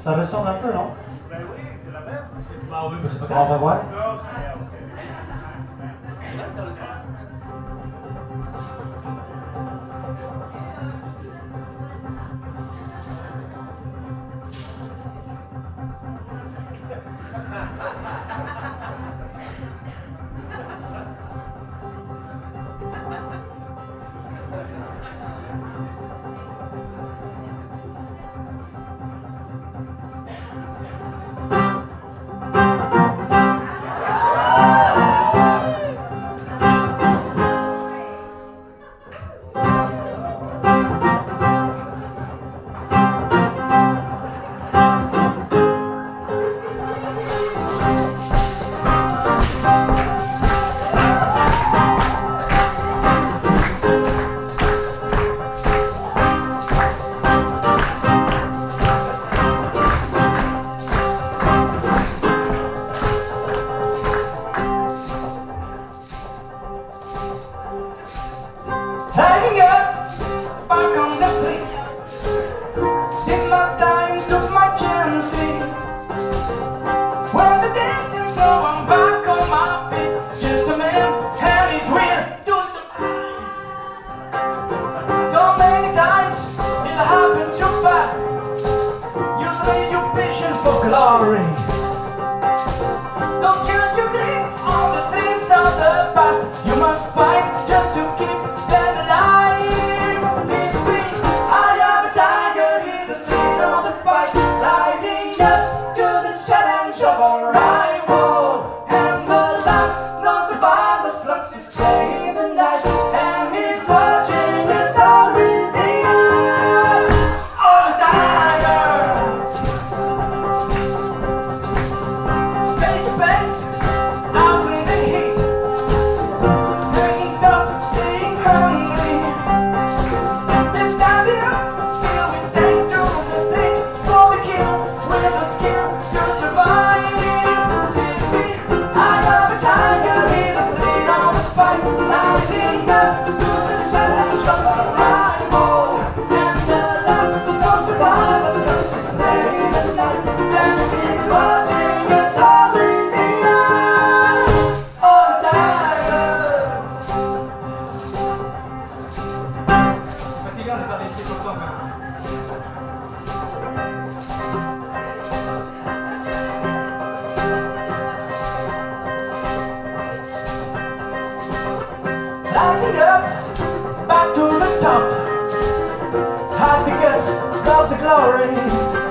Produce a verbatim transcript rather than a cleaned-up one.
Ça ressemble un peu, non? Ben oui, c'est la même. Ah oui, mais c'est pas On va grave. voir. Non, c'est ok. Là, ça ressemble. Rising up, back on the street. Did my time, took my chances. When the distance go, I'm back on my feet. Just a man, and he's real to survive. So many times it happened too fast. You trade your vision for glory. Don't use your grip on the dreams of the past. You must fight just to keep them alive. I am a tiger, he's the leader of the fight, rising up to the challenge of our rival. And the last, no survivors, looks his play in the night, and he's watching us all with the eye of a tiger. Face to face, out in the heat, hanging tough, staying hungry. This time the earth, still we take to the street for the kill, with the skill to survive. I am a tiger, he's the leader of the fight, rising up to the challenge of our rival. And the last, no survivors, 'cause he's playing the night, and he's watching us all in the eye of a tiger. Fatigant de faire des petits sauts quand même. Rising up, back to the top. Had the guts, got the glory.